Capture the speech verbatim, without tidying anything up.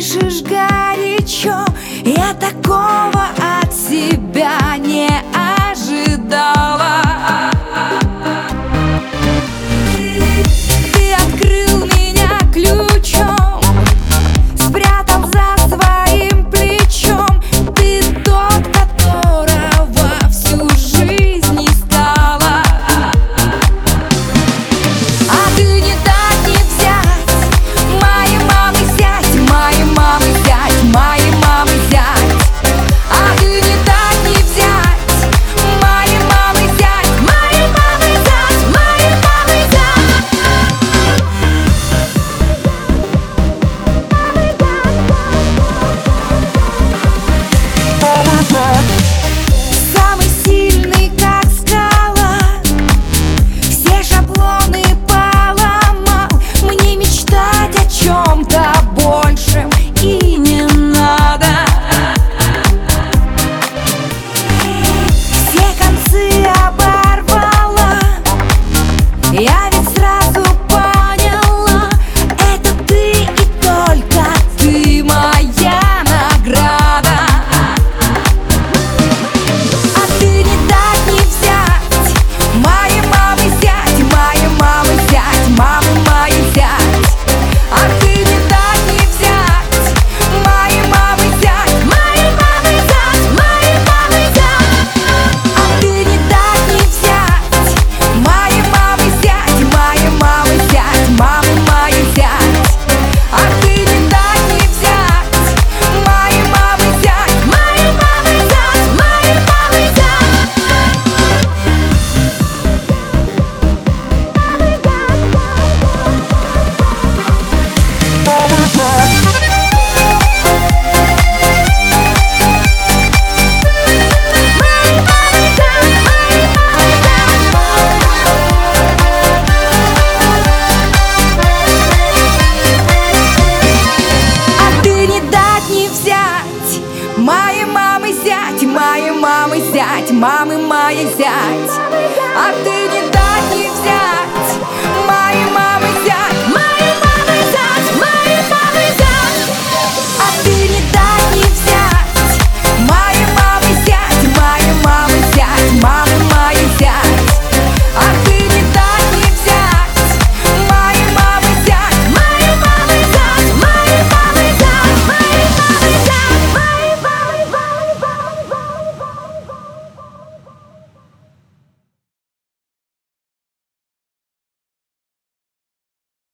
дышишь горячо, я такого от себя не ожидала. Ты открыл меня ключом, спрятал за своим плечом. Ты тот, которого всю жизнь не стала. А ты не дать не взять, моей мамы зять, моей мамы зять, моей мамы зять. А ты не дать не взять, моей мамы зять, моей мамы зять, моей мамы зять. Самый сильный, как скала, все шаблоны поломал. Мне мечтать о чем-то большем и не надо. Все концы оборвала, я ведь сразу поняла, это ты и только ты моя награда. А ты не дать не взять, моей мамы зять, моей мамы зять, мамы моей зять. А ты не дать не взять, моей мамы зять, моей мамы зять, моей мамы зять. А ты не дать не взять, моей мамы зять, моей мамы зять, мамы моей зять. А ты не дать не взять, моей мамы зять, моей мамы зять, моей мамы зять. А ты не дать не взять, моей мамы зять, моей мамы зять, мамы моей зять. А ты не дать не взять.